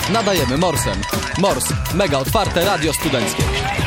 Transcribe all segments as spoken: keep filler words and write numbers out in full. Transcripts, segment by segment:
Nadajemy Morsem. Mors. Mega otwarte radio studenckie.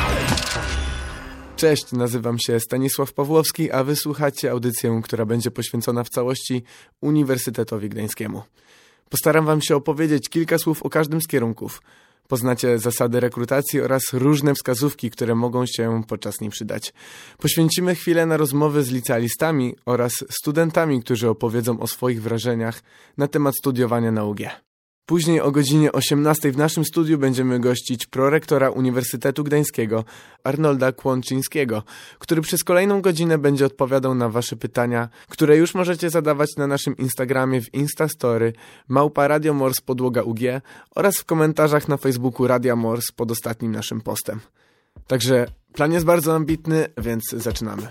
Cześć, nazywam się Stanisław Pawłowski, a wysłuchacie audycję, która będzie poświęcona w całości Uniwersytetowi Gdańskiemu. Postaram wam się opowiedzieć kilka słów o każdym z kierunków. Poznacie zasady rekrutacji oraz różne wskazówki, które mogą się podczas niej przydać. Poświęcimy chwilę na rozmowy z licealistami oraz studentami, którzy opowiedzą o swoich wrażeniach na temat studiowania na U G. Później o godzinie osiemnastej w naszym studiu będziemy gościć prorektora Uniwersytetu Gdańskiego, Arnolda Kłączyńskiego, który przez kolejną godzinę będzie odpowiadał na wasze pytania, które już możecie zadawać na naszym Instagramie w Instastory małpa Radio Mors podłoga U G oraz w komentarzach na Facebooku Radia Mors pod ostatnim naszym postem. Także plan jest bardzo ambitny, więc zaczynamy.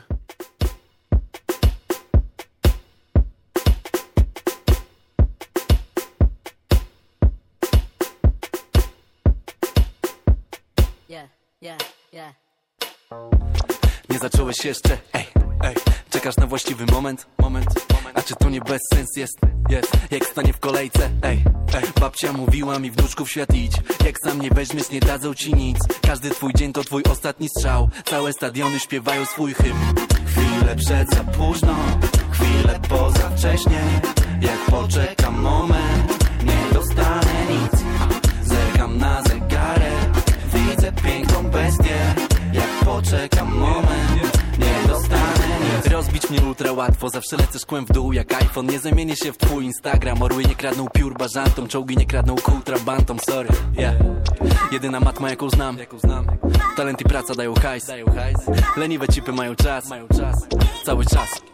Yeah, yeah. Nie zacząłeś jeszcze, ej, ej. Czekasz na właściwy moment, moment, moment. A czy to nie bez sens jest, jest. Jak stanie w kolejce, ej, ej. Babcia mówiła mi, wnuczku, w świat idź. Jak sam nie weźmiesz, nie dadzą ci nic. Każdy twój dzień to twój ostatni strzał. Całe stadiony śpiewają swój hymn. Chwilę przed za późno, chwilę poza wcześnie. Jak poczekam moment, nie dostanę nic. Zerkam na zegarek, widzę piękną bestię. Jak poczekam moment, nie dostanę nic. Rozbić mnie ultra łatwo, zawsze lecę szkłem w dół jak iPhone. Nie zamienię się w twój Instagram. Orły nie kradną piór bażantom, czołgi nie kradną kół trabantom, sorry, yeah. Jedyna matma jaką znam, talent i praca dają hajs. Leniwe cipy mają czas, cały czas.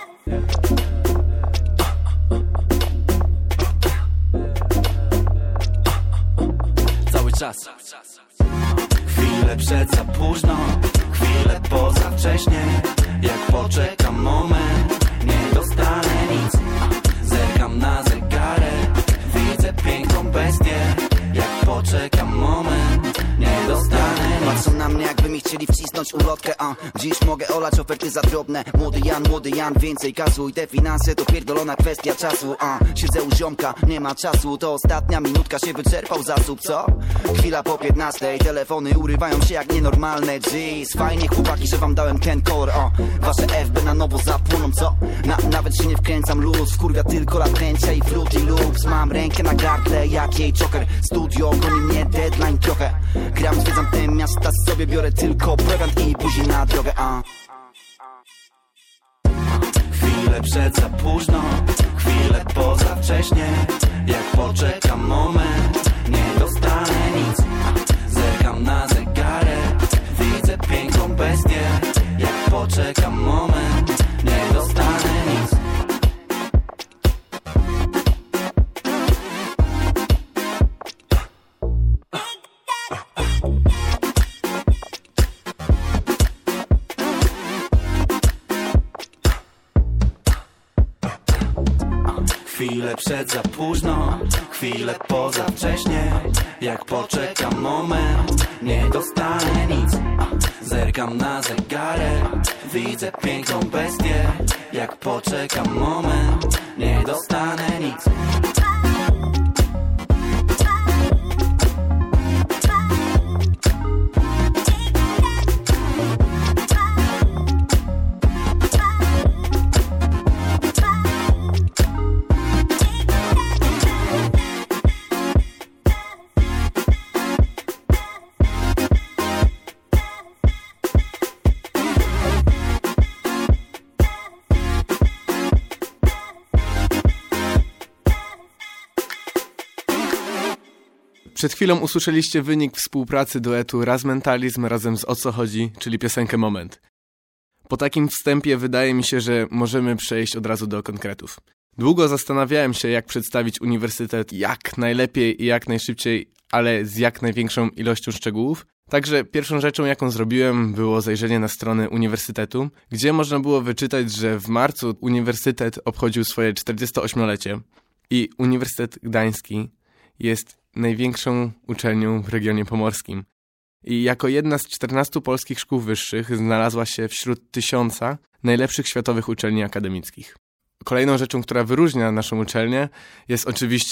Cały czas. Chwilę przed za późno, chwilę poza wcześnie. Jak poczekam moment, nie dostanę nic. Zerkam na zegarek, widzę piękną bestię. Jak poczekam moment, nie dostanę nic. Patrzą na mnie, jakby mi chcieli wcisnąć ulotkę, a dziś mogę olać oferty za drobne. Młody Jan, młody Jan, więcej gazu. I te finanse to pierdolona kwestia czasu, a siedzę u ziomka, nie ma czasu. To ostatnia minutka, się wyczerpał zasób, co? Chwila po piętnastej, telefony urywają się jak nienormalne. Jeez, fajnie chłopaki, że wam dałem ten kolor, o. Wasze F B na nowo zapłoną, co? Na, nawet się nie wkręcam, luz, wkurwia tylko latencja i Fruity Loops. Mam rękę na gardle jak jej Joker. Studio goni mnie deadline trochę. Gram, zwiedzam te miasta, sobie biorę tylko prowiant i buzi na drogę, a. Chwilę przed za późno, chwilę poza wcześnie. Jak poczekam moment, nie dostanę nic. Zerkam na zegarek, widzę piękną bestię. Jak poczekam moment, nie dostanę nic. Chwilę przed za późno, chwilę poza wcześnie. Jak poczekam moment, nie dostanę nic. Zerkam na zegarek, widzę piękną bestię. Jak poczekam moment, nie dostanę nic. Przed chwilą usłyszeliście wynik współpracy duetu Razmentalizm razem z O Co Chodzi, czyli piosenkę Moment. Po takim wstępie wydaje mi się, że możemy przejść od razu do konkretów. Długo zastanawiałem się, jak przedstawić uniwersytet jak najlepiej i jak najszybciej, ale z jak największą ilością szczegółów. Także pierwszą rzeczą, jaką zrobiłem, było zajrzenie na stronę uniwersytetu, gdzie można było wyczytać, że w marcu uniwersytet obchodził swoje czterdziestoośmiolecie i Uniwersytet Gdański jest największą uczelnią w regionie pomorskim. I jako jedna z czternastu polskich szkół wyższych znalazła się wśród tysiąca najlepszych światowych uczelni akademickich. Kolejną rzeczą, która wyróżnia naszą uczelnię, jest oczywiście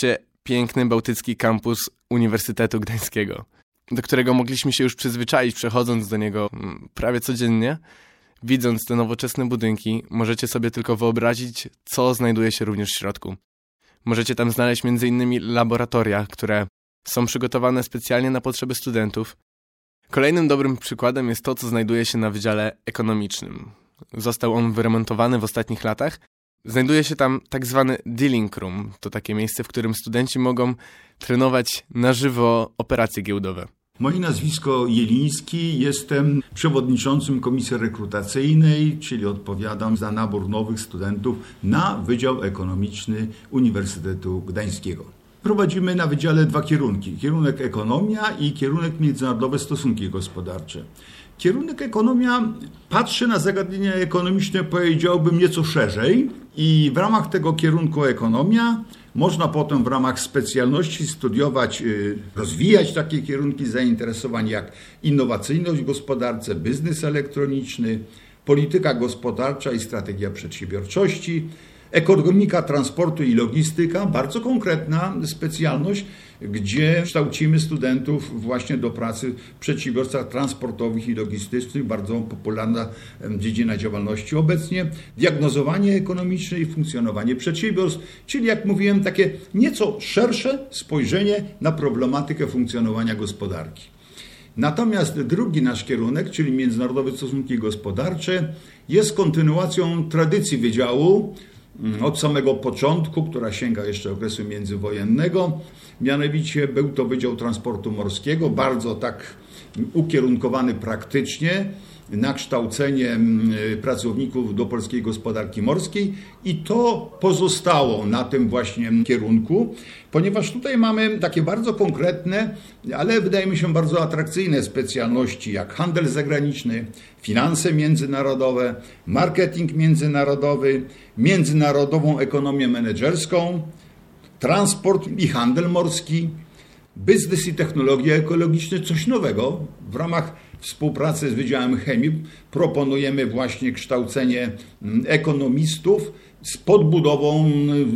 piękny bałtycki kampus Uniwersytetu Gdańskiego, do którego mogliśmy się już przyzwyczaić, przechodząc do niego prawie codziennie. Widząc te nowoczesne budynki, możecie sobie tylko wyobrazić, co znajduje się również w środku. Możecie tam znaleźć między innymi laboratoria, które są przygotowane specjalnie na potrzeby studentów. Kolejnym dobrym przykładem jest to, co znajduje się na Wydziale Ekonomicznym. Został on wyremontowany w ostatnich latach. Znajduje się tam tak zwany dealing room. To takie miejsce, w którym studenci mogą trenować na żywo operacje giełdowe. Moje nazwisko Jeliński, jestem przewodniczącym komisji rekrutacyjnej, czyli odpowiadam za nabór nowych studentów na Wydział Ekonomiczny Uniwersytetu Gdańskiego. Prowadzimy na wydziale dwa kierunki, kierunek ekonomia i kierunek międzynarodowe stosunki gospodarcze. Kierunek ekonomia patrzy na zagadnienia ekonomiczne, powiedziałbym, nieco szerzej i w ramach tego kierunku ekonomia można potem w ramach specjalności studiować, rozwijać takie kierunki zainteresowań jak innowacyjność w gospodarce, biznes elektroniczny, polityka gospodarcza i strategia przedsiębiorczości, ekonomika transportu i logistyka, bardzo konkretna specjalność, gdzie kształcimy studentów właśnie do pracy w przedsiębiorstwach transportowych i logistycznych, bardzo popularna dziedzina działalności obecnie, diagnozowanie ekonomiczne i funkcjonowanie przedsiębiorstw, czyli jak mówiłem, takie nieco szersze spojrzenie na problematykę funkcjonowania gospodarki. Natomiast drugi nasz kierunek, czyli międzynarodowe stosunki gospodarcze, jest kontynuacją tradycji wydziału od samego początku, która sięga jeszcze okresu międzywojennego. Mianowicie był to Wydział Transportu Morskiego, bardzo tak ukierunkowany praktycznie na kształcenie pracowników do polskiej gospodarki morskiej i to pozostało na tym właśnie kierunku, ponieważ tutaj mamy takie bardzo konkretne, ale wydaje mi się bardzo atrakcyjne specjalności jak handel zagraniczny, finanse międzynarodowe, marketing międzynarodowy, międzynarodową ekonomię menedżerską, transport i handel morski, biznes i technologie ekologiczne, coś nowego. W ramach współpracy z Wydziałem Chemii proponujemy właśnie kształcenie ekonomistów z podbudową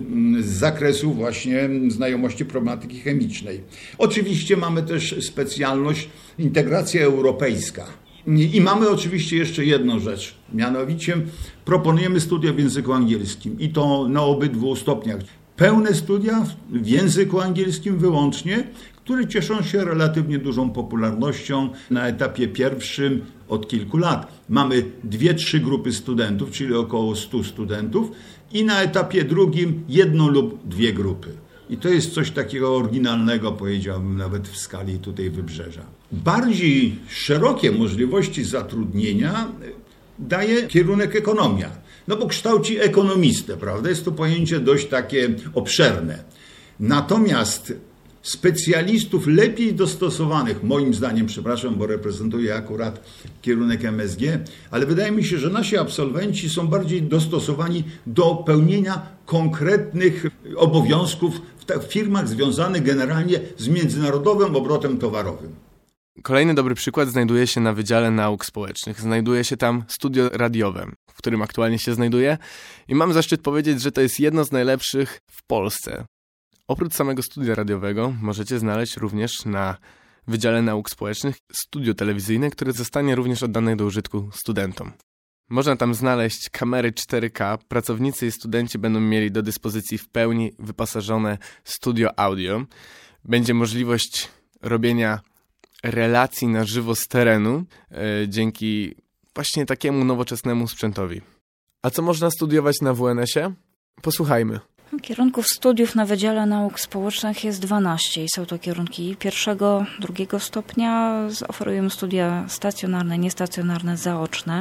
z zakresu właśnie znajomości problematyki chemicznej. Oczywiście mamy też specjalność integracja europejska. I mamy oczywiście jeszcze jedną rzecz, mianowicie proponujemy studia w języku angielskim i to na obydwu stopniach. Pełne studia w języku angielskim wyłącznie, które cieszą się relatywnie dużą popularnością na etapie pierwszym od kilku lat. Mamy dwie, trzy grupy studentów, czyli około stu studentów i na etapie drugim jedną lub dwie grupy. I to jest coś takiego oryginalnego, powiedziałbym, nawet w skali tutaj Wybrzeża. Bardziej szerokie możliwości zatrudnienia daje kierunek ekonomia. No bo kształci ekonomistę, prawda? Jest to pojęcie dość takie obszerne. Natomiast specjalistów lepiej dostosowanych, moim zdaniem, przepraszam, bo reprezentuję akurat kierunek M S G, ale wydaje mi się, że nasi absolwenci są bardziej dostosowani do pełnienia konkretnych obowiązków w firmach związanych generalnie z międzynarodowym obrotem towarowym. Kolejny dobry przykład znajduje się na Wydziale Nauk Społecznych. Znajduje się tam studio radiowe, w którym aktualnie się znajduję i mam zaszczyt powiedzieć, że to jest jedno z najlepszych w Polsce. Oprócz samego studia radiowego możecie znaleźć również na Wydziale Nauk Społecznych studio telewizyjne, które zostanie również oddane do użytku studentom. Można tam znaleźć kamery cztery K, pracownicy i studenci będą mieli do dyspozycji w pełni wyposażone studio audio. Będzie możliwość robienia relacji na żywo z terenu yy, dzięki właśnie takiemu nowoczesnemu sprzętowi. A co można studiować na W N S ie? Posłuchajmy. Kierunków studiów na Wydziale Nauk Społecznych jest dwanaście i są to kierunki pierwszego, drugiego stopnia. Oferujemy studia stacjonarne, niestacjonarne, zaoczne.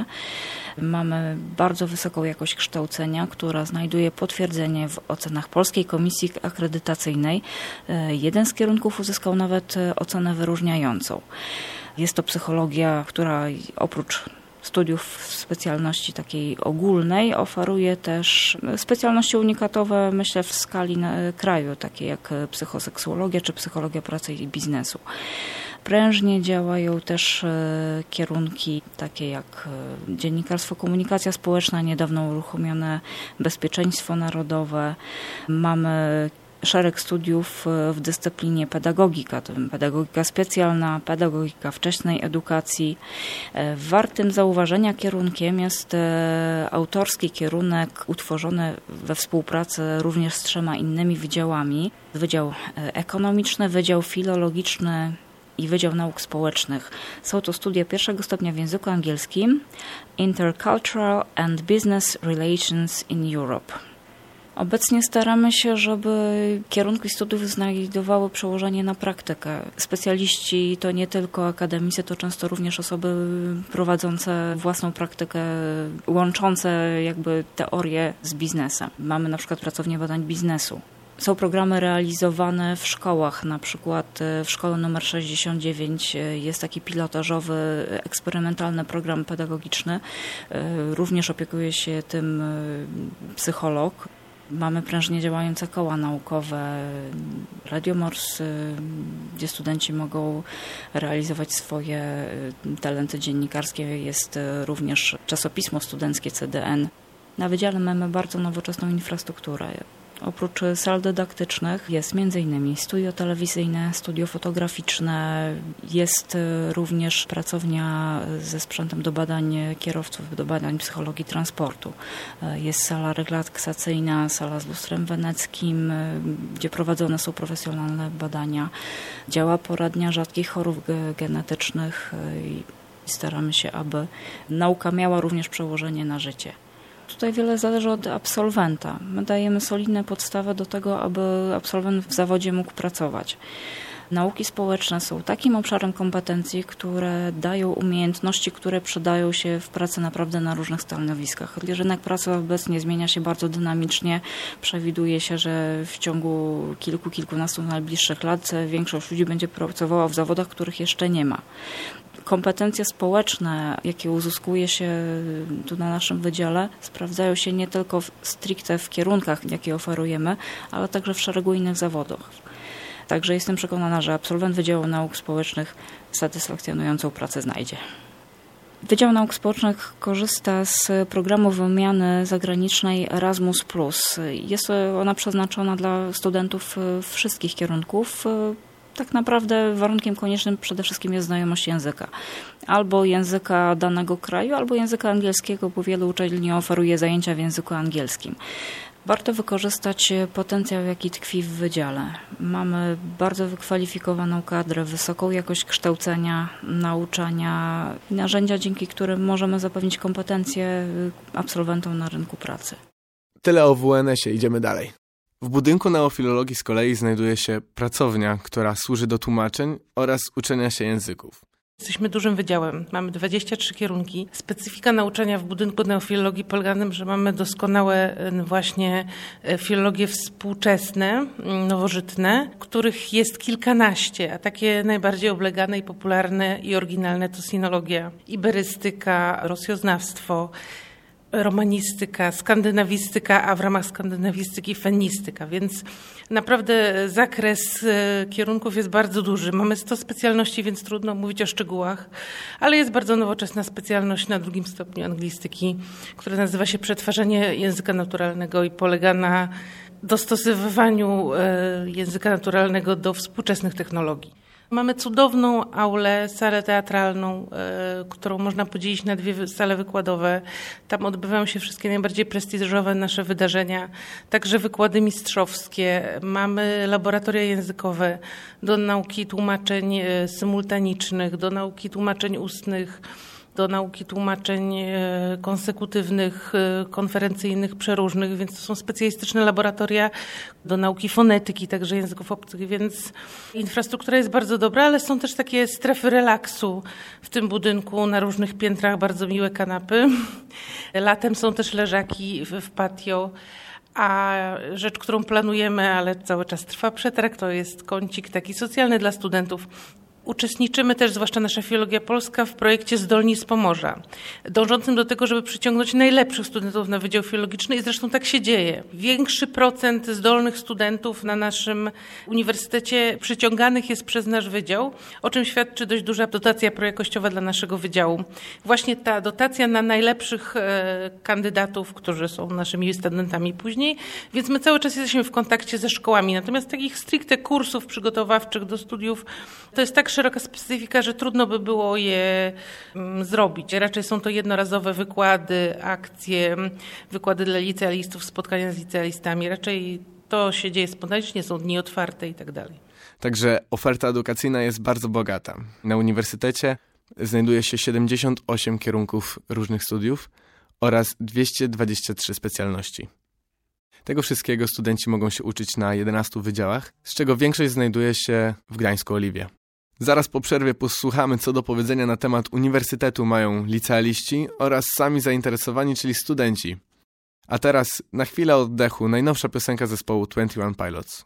Mamy bardzo wysoką jakość kształcenia, która znajduje potwierdzenie w ocenach Polskiej Komisji Akredytacyjnej. Jeden z kierunków uzyskał nawet ocenę wyróżniającą. Jest to psychologia, która oprócz studiów w specjalności takiej ogólnej oferuje też specjalności unikatowe, myślę, w skali kraju, takie jak psychoseksuologia czy psychologia pracy i biznesu. Prężnie działają też kierunki takie jak dziennikarstwo, komunikacja społeczna, niedawno uruchomione bezpieczeństwo narodowe. Mamy szereg studiów w dyscyplinie pedagogika, to pedagogika specjalna, pedagogika wczesnej edukacji. Wartym zauważenia kierunkiem jest autorski kierunek utworzony we współpracy również z trzema innymi wydziałami. Wydział ekonomiczny, wydział filologiczny i Wydział Nauk Społecznych. Są to studia pierwszego stopnia w języku angielskim, Intercultural and Business Relations in Europe. Obecnie staramy się, żeby kierunki studiów znajdowały przełożenie na praktykę. Specjaliści to nie tylko akademicy, to często również osoby prowadzące własną praktykę, łączące jakby teorię z biznesem. Mamy na przykład pracownię badań biznesu. Są programy realizowane w szkołach, na przykład w szkole numer sześćdziesiąt dziewięć jest taki pilotażowy, eksperymentalny program pedagogiczny. Również opiekuje się tym psycholog. Mamy prężnie działające koła naukowe, Radio Mors, gdzie studenci mogą realizować swoje talenty dziennikarskie. Jest również czasopismo studenckie C D N. Na wydziale mamy bardzo nowoczesną infrastrukturę. Oprócz sal dydaktycznych jest m.in. studio telewizyjne, studio fotograficzne, jest również pracownia ze sprzętem do badań kierowców, do badań psychologii transportu. Jest sala relaksacyjna, sala z lustrem weneckim, gdzie prowadzone są profesjonalne badania. Działa poradnia rzadkich chorób genetycznych i staramy się, aby nauka miała również przełożenie na życie. Tutaj wiele zależy od absolwenta. My dajemy solidne podstawy do tego, aby absolwent w zawodzie mógł pracować. Nauki społeczne są takim obszarem kompetencji, które dają umiejętności, które przydają się w pracy naprawdę na różnych stanowiskach. Rynek pracy obecnie zmienia się bardzo dynamicznie. Przewiduje się, że w ciągu kilku, kilkunastu najbliższych lat większość ludzi będzie pracowała w zawodach, których jeszcze nie ma. Kompetencje społeczne, jakie uzyskuje się tu na naszym wydziale, sprawdzają się nie tylko stricte w kierunkach, jakie oferujemy, ale także w szeregu innych zawodów. Także jestem przekonana, że absolwent Wydziału Nauk Społecznych satysfakcjonującą pracę znajdzie. Wydział Nauk Społecznych korzysta z programu wymiany zagranicznej Erasmus plus. Jest ona przeznaczona dla studentów wszystkich kierunków. Tak naprawdę warunkiem koniecznym przede wszystkim jest znajomość języka. Albo języka danego kraju, albo języka angielskiego, bo wielu uczelni oferuje zajęcia w języku angielskim. Warto wykorzystać potencjał, jaki tkwi w wydziale. Mamy bardzo wykwalifikowaną kadrę, wysoką jakość kształcenia, nauczania i narzędzia, dzięki którym możemy zapewnić kompetencje absolwentom na rynku pracy. Tyle o W N S ie, idziemy dalej. W budynku neofilologii z kolei znajduje się pracownia, która służy do tłumaczeń oraz uczenia się języków. Jesteśmy dużym wydziałem, mamy dwadzieścia trzy kierunki. Specyfika nauczania w budynku neofilologii polega na tym, że mamy doskonałe właśnie filologie współczesne, nowożytne, których jest kilkanaście, a takie najbardziej oblegane i popularne i oryginalne to sinologia, iberystyka, rosjoznawstwo, romanistyka, skandynawistyka, a w ramach skandynawistyki fenistyka, więc naprawdę zakres kierunków jest bardzo duży. Mamy sto specjalności, więc trudno mówić o szczegółach, ale jest bardzo nowoczesna specjalność na drugim stopniu anglistyki, która nazywa się przetwarzanie języka naturalnego i polega na dostosowywaniu języka naturalnego do współczesnych technologii. Mamy cudowną aulę, salę teatralną, y, którą można podzielić na dwie sale wykładowe. Tam odbywają się wszystkie najbardziej prestiżowe nasze wydarzenia, także wykłady mistrzowskie. Mamy laboratoria językowe do nauki tłumaczeń y, symultanicznych, do nauki tłumaczeń ustnych, do nauki tłumaczeń konsekutywnych, konferencyjnych, przeróżnych, więc to są specjalistyczne laboratoria do nauki fonetyki, także języków obcych, więc infrastruktura jest bardzo dobra, ale są też takie strefy relaksu w tym budynku, na różnych piętrach bardzo miłe kanapy. Latem są też leżaki w patio. A rzecz, którą planujemy, ale cały czas trwa przetarg, to jest kącik taki socjalny dla studentów. Uczestniczymy też, zwłaszcza nasza Filologia Polska, w projekcie Zdolni z Pomorza, dążącym do tego, żeby przyciągnąć najlepszych studentów na Wydział Filologiczny i zresztą tak się dzieje. Większy procent zdolnych studentów na naszym uniwersytecie przyciąganych jest przez nasz wydział, o czym świadczy dość duża dotacja projakościowa dla naszego wydziału. Właśnie ta dotacja na najlepszych e, kandydatów, którzy są naszymi studentami później, więc my cały czas jesteśmy w kontakcie ze szkołami. Natomiast takich stricte kursów przygotowawczych do studiów to jest tak szeroka specyfika, że trudno by było je mm, zrobić. Raczej są to jednorazowe wykłady, akcje, wykłady dla licealistów, spotkania z licealistami. Raczej to się dzieje spontanicznie, są dni otwarte i tak dalej. Także oferta edukacyjna jest bardzo bogata. Na uniwersytecie znajduje się siedemdziesiąt osiem kierunków różnych studiów oraz dwieście dwadzieścia trzy specjalności. Tego wszystkiego studenci mogą się uczyć na jedenastu wydziałach, z czego większość znajduje się w Gdańsku-Oliwie. Zaraz po przerwie posłuchamy, co do powiedzenia na temat uniwersytetu mają licealiści oraz sami zainteresowani, czyli studenci. A teraz na chwilę oddechu najnowsza piosenka zespołu twenty one Pilots.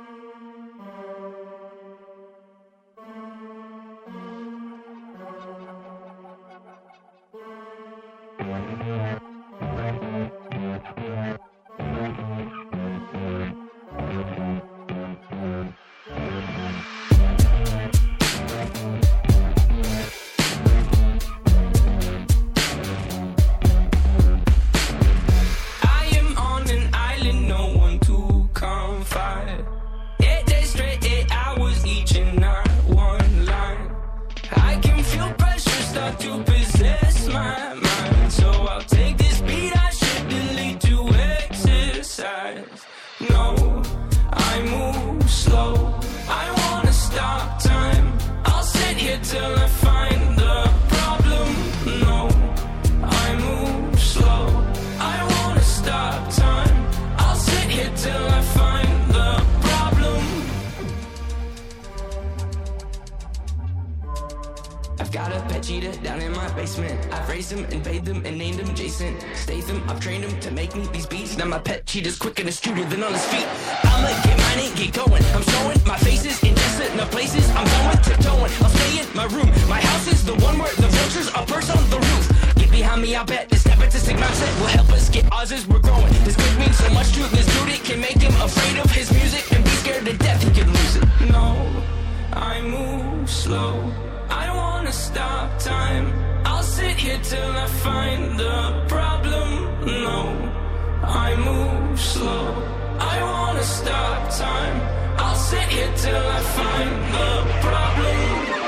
Got a pet cheetah down in my basement. I've raised him and paid them and named him Jason Statham. I've trained him to make me these beats. Now my pet cheetah's quicker and astuter than on his feet. I'ma get mine and get going. I'm showing my faces in decent places. I'm going tiptoeing. I'll stay in my room. My house is the one where the vultures are perched on the roof. Get behind me, I'll bet this nepotistic mindset will help us get ours as we're growing. This could mean so much to this dude, it can make him afraid of his music and be scared to death he could lose it. No, I move slow. I don't wanna stop time. I'll sit here till I find the problem. No, I move slow. I wanna stop time. I'll sit here till I find the problem.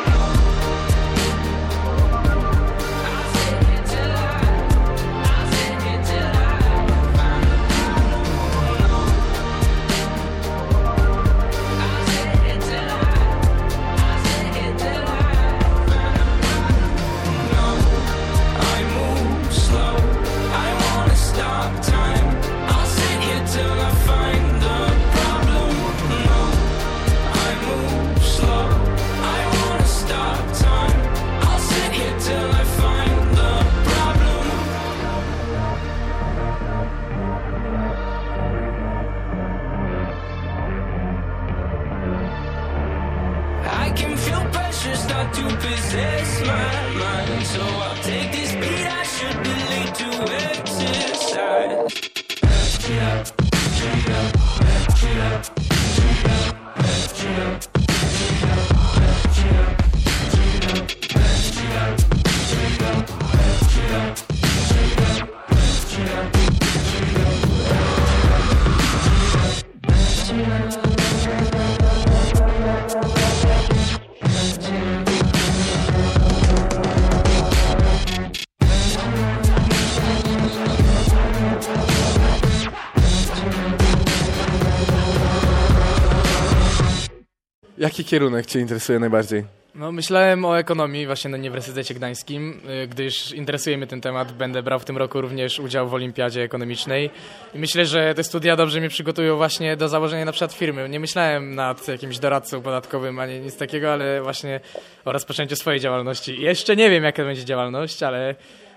Jaki kierunek Cię interesuje najbardziej? No, myślałem o ekonomii właśnie na Uniwersytecie Gdańskim, gdyż interesuje mnie ten temat. Będę brał w tym roku również udział w Olimpiadzie Ekonomicznej i myślę, że te studia dobrze mnie przygotują właśnie do założenia na przykład firmy. Nie myślałem nad jakimś doradcą podatkowym ani nic takiego, ale właśnie o rozpoczęciu swojej działalności. Jeszcze nie wiem, jaka będzie działalność, ale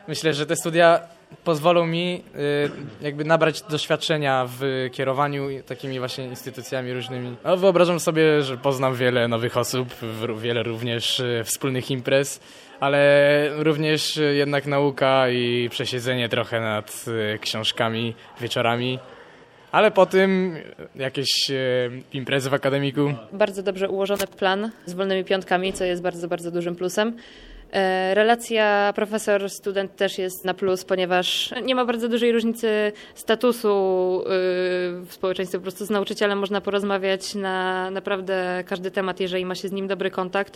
Myślę, że te studia pozwolą mi jakby nabrać doświadczenia w kierowaniu takimi właśnie instytucjami różnymi. No, wyobrażam sobie, że poznam wiele nowych osób, wiele również wspólnych imprez, ale również jednak nauka i przesiedzenie trochę nad książkami wieczorami. Ale po tym jakieś imprezy w akademiku. Bardzo dobrze ułożony plan z wolnymi piątkami, co jest bardzo, bardzo dużym plusem. Relacja profesor-student też jest na plus, ponieważ nie ma bardzo dużej różnicy statusu w społeczeństwie. Po prostu z nauczycielem można porozmawiać na naprawdę każdy temat, jeżeli ma się z nim dobry kontakt.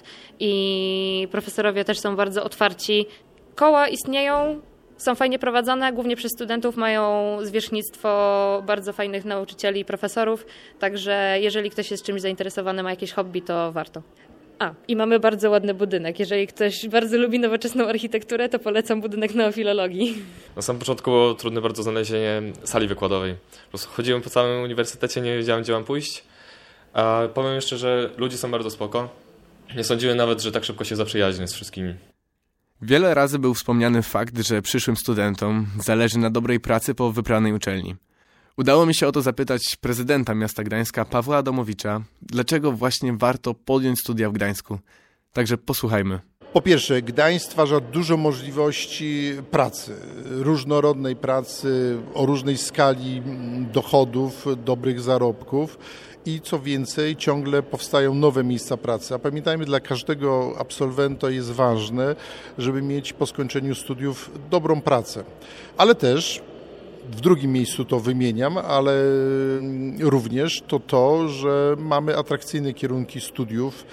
I profesorowie też są bardzo otwarci. Koła istnieją, są fajnie prowadzone, głównie przez studentów, mają zwierzchnictwo bardzo fajnych nauczycieli i profesorów, także jeżeli ktoś jest czymś zainteresowany, ma jakieś hobby, to warto. A, i mamy bardzo ładny budynek. Jeżeli ktoś bardzo lubi nowoczesną architekturę, to polecam budynek neofilologii. Na samym początku było trudne bardzo znalezienie sali wykładowej. Po prostu chodziłem po całym uniwersytecie, nie wiedziałem, gdzie mam pójść. A powiem jeszcze, że ludzie są bardzo spoko. Nie sądziłem nawet, że tak szybko się zaprzyjaźnię z wszystkimi. Wiele razy był wspomniany fakt, że przyszłym studentom zależy na dobrej pracy po wybranej uczelni. Udało mi się o to zapytać prezydenta miasta Gdańska, Pawła Adamowicza, dlaczego właśnie warto podjąć studia w Gdańsku. Także posłuchajmy. Po pierwsze, Gdańsk stwarza dużo możliwości pracy, różnorodnej pracy, o różnej skali dochodów, dobrych zarobków i co więcej, ciągle powstają nowe miejsca pracy. A pamiętajmy, dla każdego absolwenta jest ważne, żeby mieć po skończeniu studiów dobrą pracę, ale też w drugim miejscu to wymieniam, ale również to to, że mamy atrakcyjne kierunki studiów,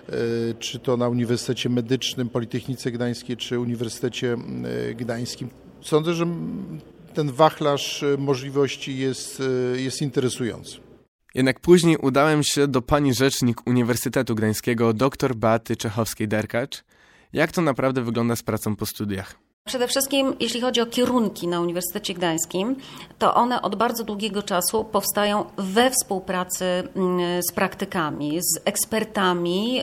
czy to na Uniwersytecie Medycznym, Politechnice Gdańskiej, czy Uniwersytecie Gdańskim. Sądzę, że ten wachlarz możliwości jest, jest interesujący. Jednak później udałem się do pani rzecznik Uniwersytetu Gdańskiego, dr Beaty Czechowskiej-Derkacz. Jak to naprawdę wygląda z pracą po studiach? Przede wszystkim, jeśli chodzi o kierunki na Uniwersytecie Gdańskim, to one od bardzo długiego czasu powstają we współpracy z praktykami, z ekspertami,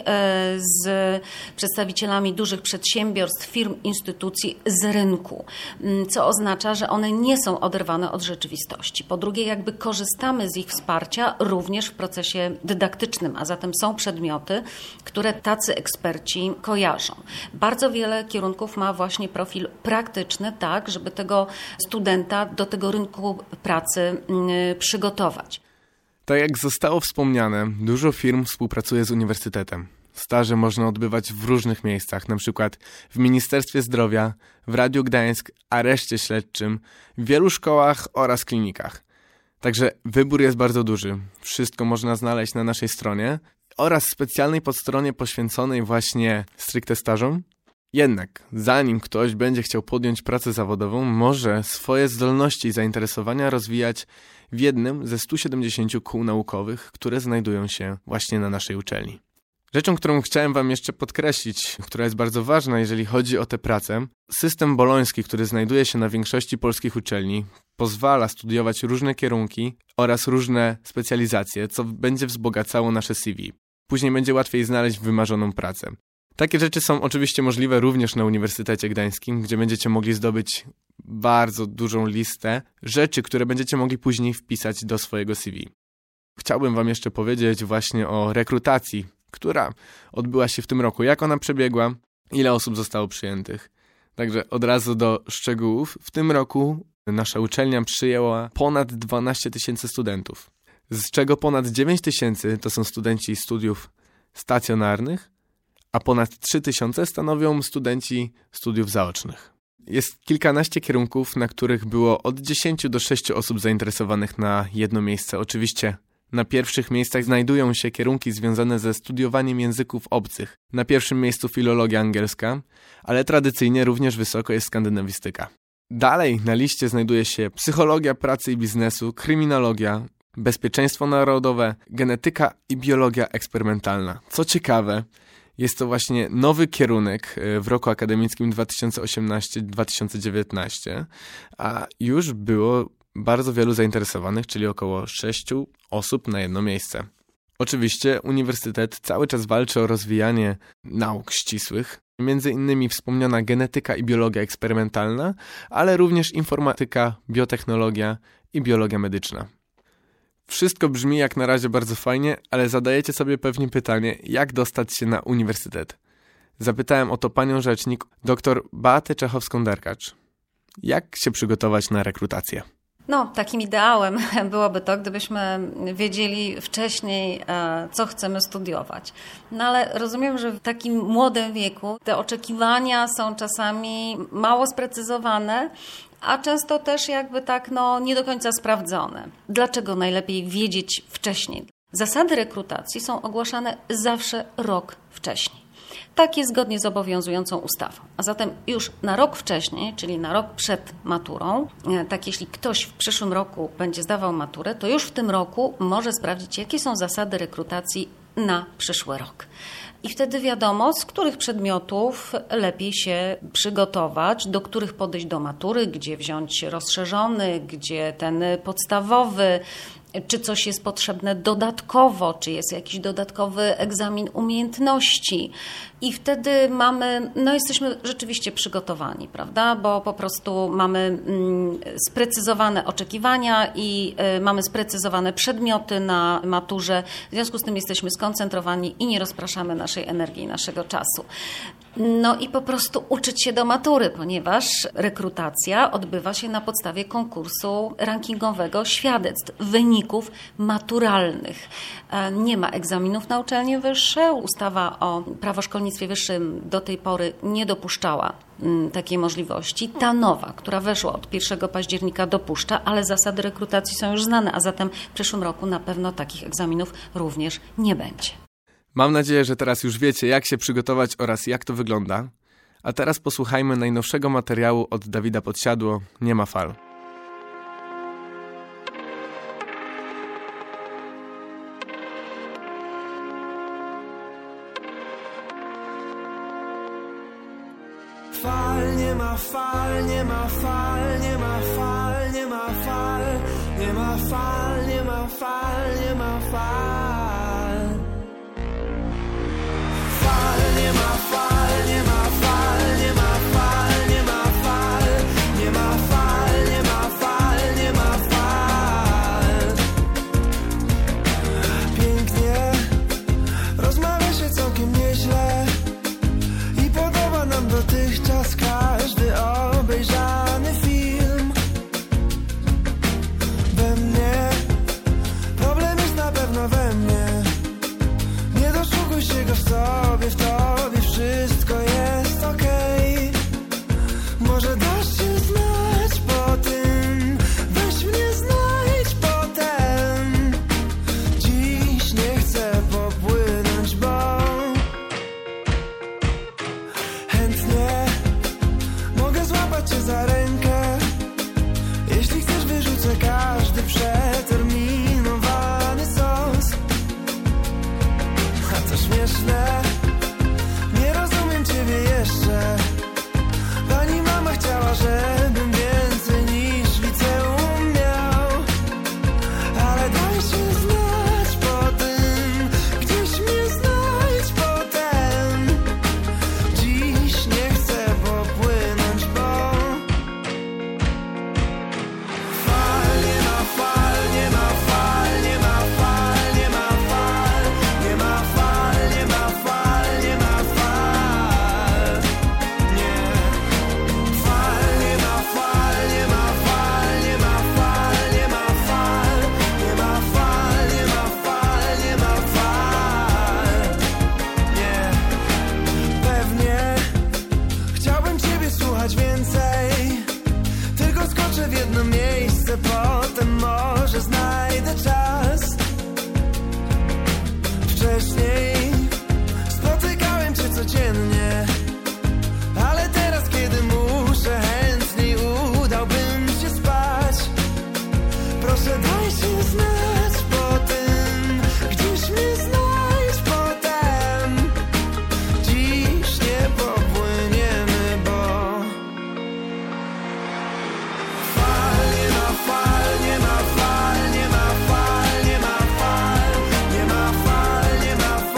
z przedstawicielami dużych przedsiębiorstw, firm, instytucji z rynku, co oznacza, że one nie są oderwane od rzeczywistości. Po drugie, jakby korzystamy z ich wsparcia również w procesie dydaktycznym, a zatem są przedmioty, które tacy eksperci kojarzą. Bardzo wiele kierunków ma właśnie profil praktyczny, tak, żeby tego studenta do tego rynku pracy przygotować. Tak jak zostało wspomniane, dużo firm współpracuje z uniwersytetem. Staże można odbywać w różnych miejscach, na przykład w Ministerstwie Zdrowia, w Radiu Gdańsk, areszcie śledczym, w wielu szkołach oraz klinikach. Także wybór jest bardzo duży. Wszystko można znaleźć na naszej stronie oraz specjalnej podstronie poświęconej właśnie stricte stażom. Jednak zanim ktoś będzie chciał podjąć pracę zawodową, może swoje zdolności i zainteresowania rozwijać w jednym ze stu siedemdziesięciu kół naukowych, które znajdują się właśnie na naszej uczelni. Rzeczą, którą chciałem wam jeszcze podkreślić, która jest bardzo ważna, jeżeli chodzi o tę pracę, system boloński, który znajduje się na większości polskich uczelni, pozwala studiować różne kierunki oraz różne specjalizacje, co będzie wzbogacało nasze C V. Później będzie łatwiej znaleźć wymarzoną pracę. Takie rzeczy są oczywiście możliwe również na Uniwersytecie Gdańskim, gdzie będziecie mogli zdobyć bardzo dużą listę rzeczy, które będziecie mogli później wpisać do swojego C V. Chciałbym wam jeszcze powiedzieć właśnie o rekrutacji, która odbyła się w tym roku. Jak ona przebiegła, ile osób zostało przyjętych. Także od razu do szczegółów. W tym roku nasza uczelnia przyjęła ponad dwanaście tysięcy studentów, z czego ponad dziewięć tysięcy to są studenci studiów stacjonarnych, a ponad trzy tysiące stanowią studenci studiów zaocznych. Jest kilkanaście kierunków, na których było od dziesięciu do sześciu osób zainteresowanych na jedno miejsce. Oczywiście na pierwszych miejscach znajdują się kierunki związane ze studiowaniem języków obcych. Na pierwszym miejscu filologia angielska, ale tradycyjnie również wysoko jest skandynawistyka. Dalej na liście znajduje się psychologia pracy i biznesu, kryminologia, bezpieczeństwo narodowe, genetyka i biologia eksperymentalna. Co ciekawe, jest to właśnie nowy kierunek w roku akademickim dwa tysiące osiemnasty dwa tysiące dziewiętnasty, a już było bardzo wielu zainteresowanych, czyli około sześciu osób na jedno miejsce. Oczywiście uniwersytet cały czas walczy o rozwijanie nauk ścisłych, Między innymi wspomniana genetyka i biologia eksperymentalna, ale również informatyka, biotechnologia i biologia medyczna. Wszystko brzmi jak na razie bardzo fajnie, ale zadajecie sobie pewnie pytanie, jak dostać się na uniwersytet. Zapytałem o to panią rzecznik, dr Beatę Czechowską-Derkacz. Jak się przygotować na rekrutację? No, takim ideałem byłoby to, gdybyśmy wiedzieli wcześniej, co chcemy studiować. No ale rozumiem, że w takim młodym wieku te oczekiwania są czasami mało sprecyzowane, a często też jakby tak no, nie do końca sprawdzone. Dlaczego najlepiej wiedzieć wcześniej? Zasady rekrutacji są ogłaszane zawsze rok wcześniej. Tak jest zgodnie z obowiązującą ustawą. A zatem już na rok wcześniej, czyli na rok przed maturą, tak jeśli ktoś w przyszłym roku będzie zdawał maturę, to już w tym roku może sprawdzić, jakie są zasady rekrutacji na przyszły rok. I wtedy wiadomo, z których przedmiotów lepiej się przygotować, do których podejść do matury, gdzie wziąć rozszerzony, gdzie ten podstawowy, czy coś jest potrzebne dodatkowo, czy jest jakiś dodatkowy egzamin umiejętności. I wtedy mamy, no jesteśmy rzeczywiście przygotowani, prawda? Bo po prostu mamy mm, sprecyzowane oczekiwania i y, mamy sprecyzowane przedmioty na maturze. W związku z tym jesteśmy skoncentrowani i nie rozpraszamy naszej energii, naszego czasu. No i po prostu uczyć się do matury, ponieważ rekrutacja odbywa się na podstawie konkursu rankingowego świadectw, wyników maturalnych. Nie ma egzaminów na uczelnie wyższe. Ustawa o prawo o szkolnictwie wyższym do tej pory nie dopuszczała takiej możliwości. Ta nowa, która weszła od pierwszego października, dopuszcza, ale zasady rekrutacji są już znane, a zatem w przyszłym roku na pewno takich egzaminów również nie będzie. Mam nadzieję, że teraz już wiecie, jak się przygotować oraz jak to wygląda. A teraz posłuchajmy najnowszego materiału od Dawida Podsiadło, Nie ma fal. Fal, nie ma fal, nie ma fal, nie ma fal, nie ma fal, nie ma fal, nie ma fal, nie ma fal. Nie ma fal, nie ma fal, nie ma fal, nie ma fal, nie ma fal, nie ma fal, nie ma fal. Pięknie, rozmawia się całkiem nieźle i podoba nam dotychczas każdy obejrzany film. We mnie, problem jest na pewno we mnie. Nie doszukuj się go w sobie, w tobie wszystko jest okej. Może dasz się znać po tym, weź mnie znajdź potem. Dziś nie chcę popłynąć, bo chętnie mogę złapać cię za rękę. Jeśli chcesz, wyrzucę każdy przeterminowany sos. A co śmieszne, nie rozumiem ciebie jeszcze. Pani mama chciała, żebym więcej niż liceum miał. Ale daj się znać po tym, gdzieś mnie znajdź potem. Dziś nie chcę popłynąć, bo fal, nie ma fal, nie ma fal, nie ma fal, nie ma fal, nie ma fal, nie ma fal, nie ma fal. Nie. Fal, nie ma fal, nie ma fal, nie ma fal, nie ma fal, nie ma fal, nie ma fal, nie ma fal. Nie. Pewnie chciałbym ciebie słuchać więcej, tylko skoczę w jedno miejsce, potem może znajdę czas. Wcześniej spotykałem cię codziennie, ale teraz, kiedy muszę, chętniej udałbym się spać. Proszę, daj się znać po tym, gdzieś mnie znajdź potem. Dziś nie popłyniemy, bo fal, nie ma fal, nie ma fal, nie ma fal, nie ma fal, nie ma fal, nie ma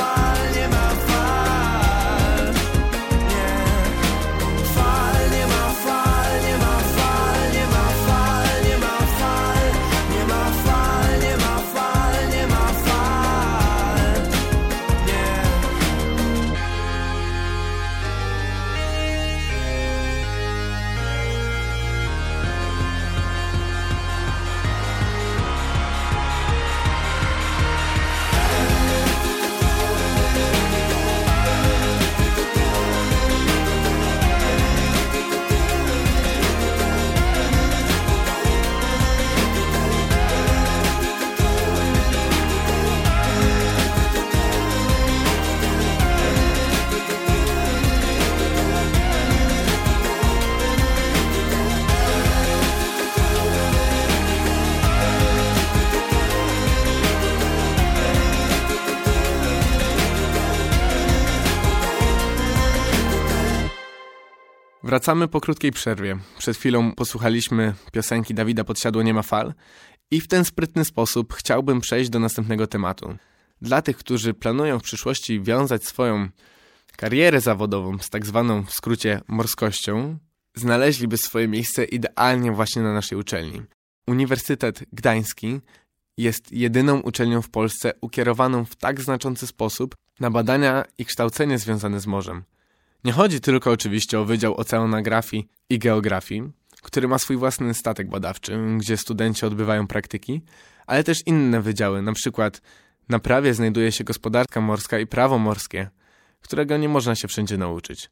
Wracamy po krótkiej przerwie. Przed chwilą posłuchaliśmy piosenki Dawida Podsiadło Nie ma fal i w ten sprytny sposób chciałbym przejść do następnego tematu. Dla tych, którzy planują w przyszłości wiązać swoją karierę zawodową z tak zwaną w skrócie morskością, znaleźliby swoje miejsce idealnie właśnie na naszej uczelni. Uniwersytet Gdański jest jedyną uczelnią w Polsce ukierowaną w tak znaczący sposób na badania i kształcenie związane z morzem. Nie chodzi tylko oczywiście o Wydział Oceanografii i Geografii, który ma swój własny statek badawczy, gdzie studenci odbywają praktyki, ale też inne wydziały, na przykład na prawie znajduje się gospodarka morska i prawo morskie, którego nie można się wszędzie nauczyć.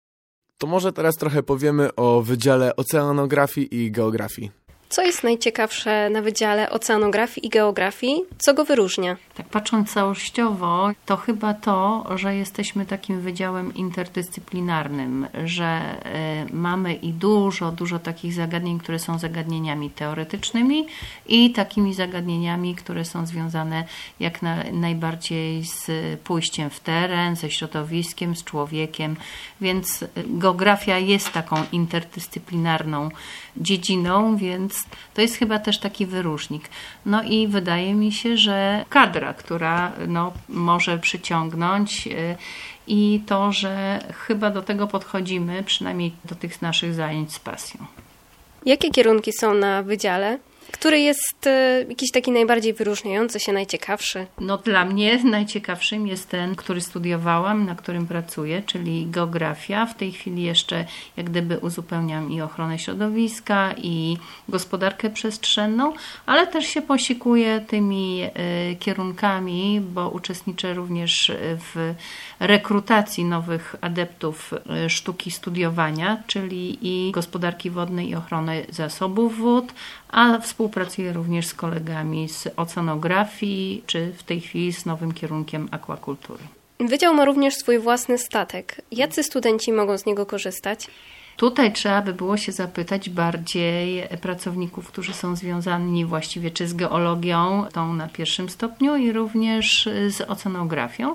To może teraz trochę powiemy o Wydziale Oceanografii i Geografii. Co jest najciekawsze na Wydziale Oceanografii i Geografii? Co go wyróżnia? Tak patrząc całościowo, to chyba to, że jesteśmy takim wydziałem interdyscyplinarnym, że y, mamy i dużo, dużo takich zagadnień, które są zagadnieniami teoretycznymi i takimi zagadnieniami, które są związane jak na, najbardziej z pójściem w teren, ze środowiskiem, z człowiekiem, więc geografia jest taką interdyscyplinarną dziedziną, więc to jest chyba też taki wyróżnik. No i wydaje mi się, że kadra, która no, może przyciągnąć yy, i to, że chyba do tego podchodzimy, przynajmniej do tych naszych zajęć z pasją. Jakie kierunki są na wydziale? Który jest y, jakiś taki najbardziej wyróżniający się, najciekawszy? No dla mnie najciekawszym jest ten, który studiowałam, na którym pracuję, czyli geografia. W tej chwili jeszcze jak gdyby uzupełniam i ochronę środowiska, i gospodarkę przestrzenną, ale też się posikuję tymi y, kierunkami, bo uczestniczę również w rekrutacji nowych adeptów y, sztuki studiowania, czyli i gospodarki wodnej, i ochrony zasobów wód, a współpracuję również z kolegami z oceanografii, czy w tej chwili z nowym kierunkiem akwakultury. Wydział ma również swój własny statek. Jacy studenci mogą z niego korzystać? Tutaj trzeba by było się zapytać bardziej pracowników, którzy są związani właściwie czy z geologią, tą na pierwszym stopniu, i również z oceanografią.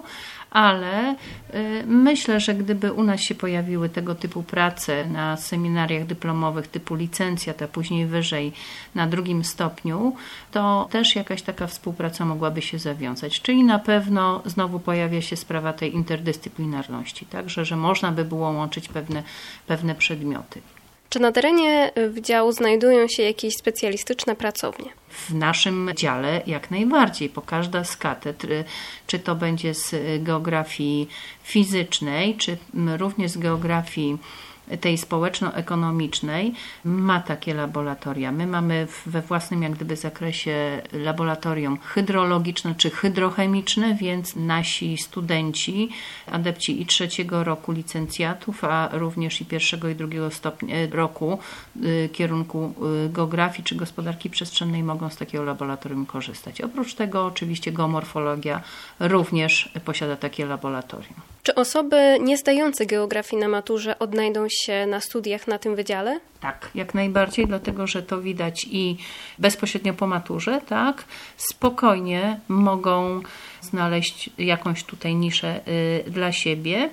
Ale y, myślę, że gdyby u nas się pojawiły tego typu prace na seminariach dyplomowych typu licencjat, a później wyżej na drugim stopniu, to też jakaś taka współpraca mogłaby się zawiązać. Czyli na pewno znowu pojawia się sprawa tej interdyscyplinarności, także że można by było łączyć pewne, pewne przedmioty. Czy na terenie wydziału znajdują się jakieś specjalistyczne pracownie? W naszym dziale jak najbardziej, bo każda z katedr, czy to będzie z geografii fizycznej, czy również z geografii tej społeczno-ekonomicznej, ma takie laboratoria. My mamy we własnym jak gdyby zakresie laboratorium hydrologiczne czy hydrochemiczne, więc nasi studenci, adepci i trzeciego roku licencjatów, a również i pierwszego i drugiego stopnia, roku y, kierunku y, geografii czy gospodarki przestrzennej mogą z takiego laboratorium korzystać. Oprócz tego oczywiście geomorfologia również posiada takie laboratorium. Czy osoby nie zdające geografii na maturze odnajdą się na studiach na tym wydziale? Tak, jak najbardziej, dlatego że to widać i bezpośrednio po maturze, tak, spokojnie mogą znaleźć jakąś tutaj niszę y, dla siebie,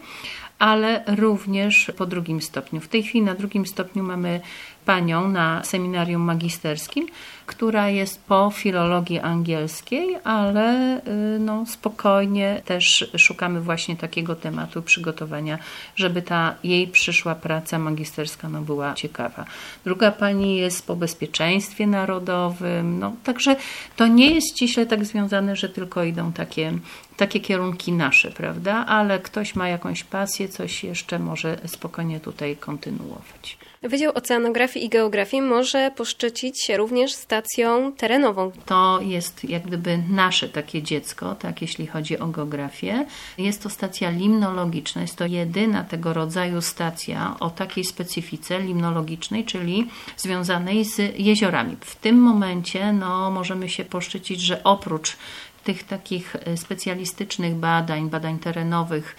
ale również po drugim stopniu. W tej chwili na drugim stopniu mamy panią na seminarium magisterskim, która jest po filologii angielskiej, ale no, spokojnie też szukamy właśnie takiego tematu przygotowania, żeby ta jej przyszła praca magisterska no, była ciekawa. Druga pani jest po bezpieczeństwie narodowym, no, także to nie jest ściśle tak związane, że tylko idą takie, takie kierunki nasze, prawda? Ale ktoś ma jakąś pasję, coś jeszcze może spokojnie tutaj kontynuować. Wydział Oceanografii i Geografii może poszczycić się również stacją terenową. To jest jak gdyby nasze takie dziecko, tak, jeśli chodzi o geografię. Jest to stacja limnologiczna. Jest to jedyna tego rodzaju stacja o takiej specyfice limnologicznej, czyli związanej z jeziorami. W tym momencie no, możemy się poszczycić, że oprócz tych takich specjalistycznych badań, badań terenowych